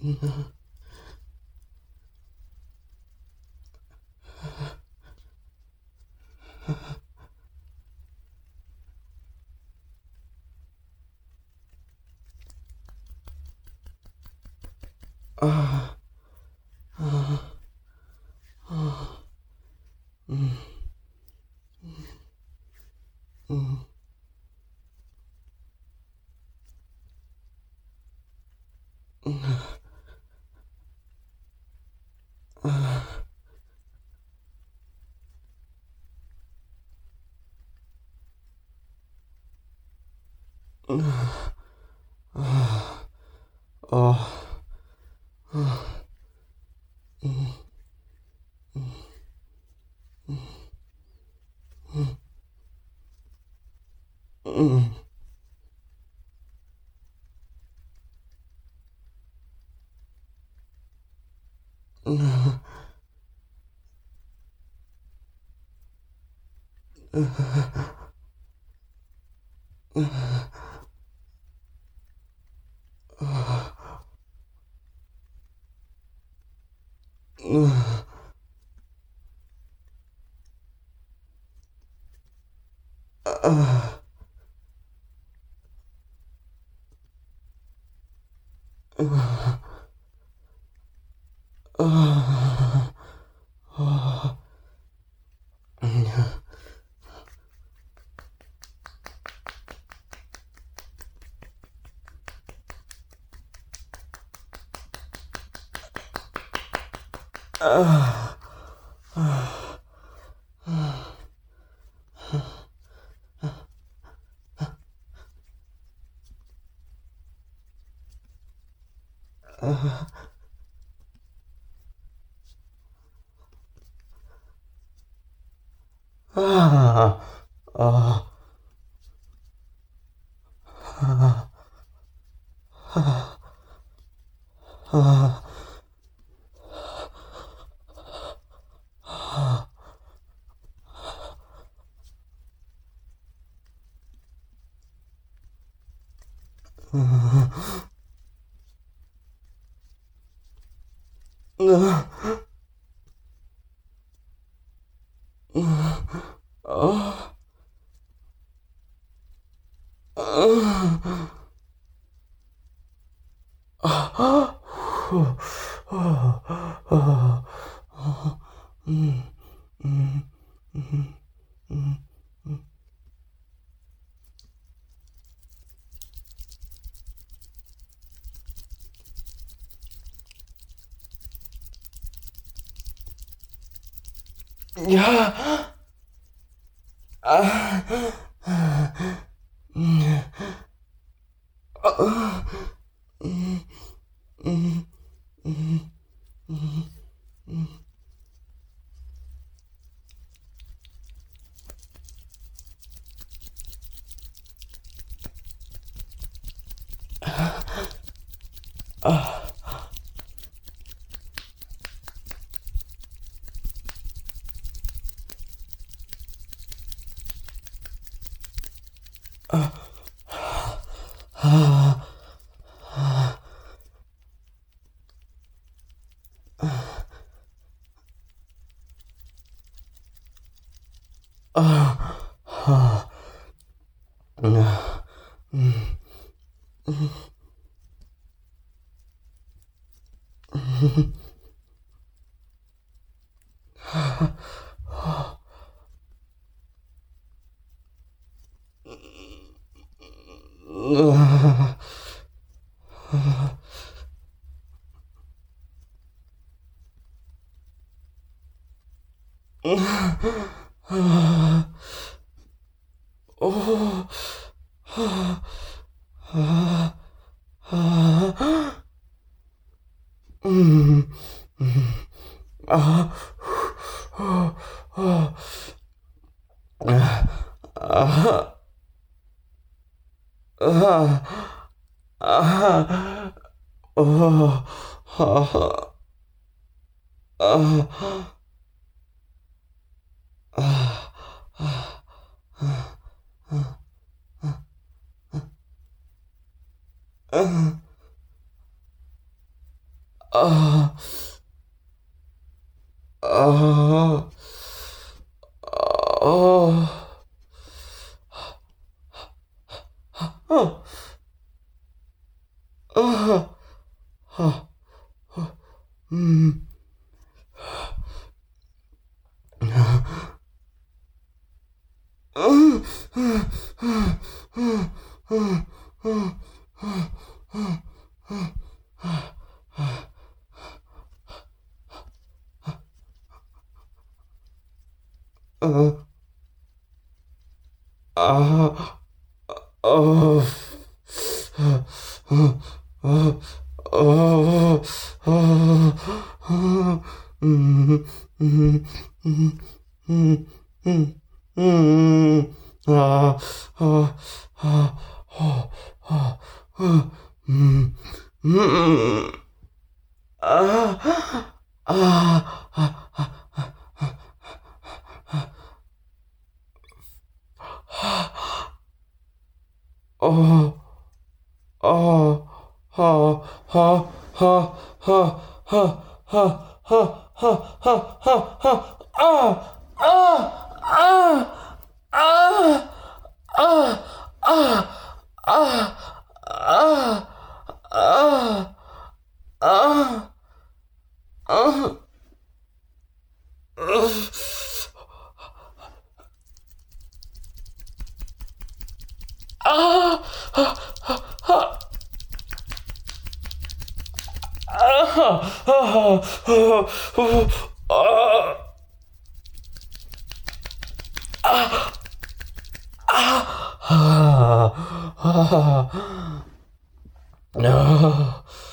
아, 아, 아, 음, 음, 음, 아, 아, 어, 아, 음, 음, 음, 음, 음, 아, 아, 아, 아, 아, 아, 아, 야, 아, 哦，哦，啊，啊，嗯，嗯，嗯，嗯，嗯，嗯，嗯，嗯，嗯，嗯，啊，哦，嗯，嗯，哦，哦，哦，哦，嗯，嗯，嗯，嗯，嗯，嗯，啊，啊，啊，哦，哦，嗯，嗯，嗯，啊，啊，啊，哦，哦，好，好，好，好，好，好，好，好，好，好，好，啊，啊，啊，啊，啊，啊，啊，啊，啊，啊，啊，啊，啊，啊，啊，啊，啊，啊，啊，